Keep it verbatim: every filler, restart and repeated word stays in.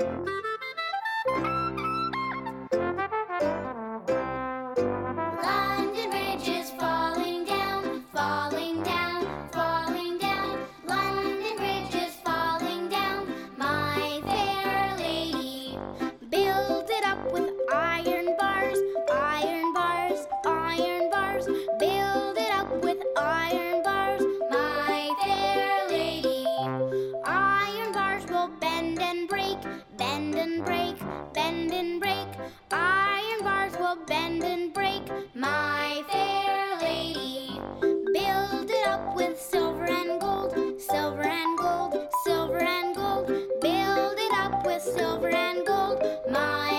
London Bridge is falling down, falling down, falling down. London Bridge is falling down, my fair lady. Build it up with iron bars, iron bars, iron bars. Build it up with iron bars, my fair lady. Iron bars will bend and break, bend and break, bend and break. Iron bars will bend and break, my fair lady. Build it up with silver and gold, silver and gold, silver and gold. Build it up with silver and gold, my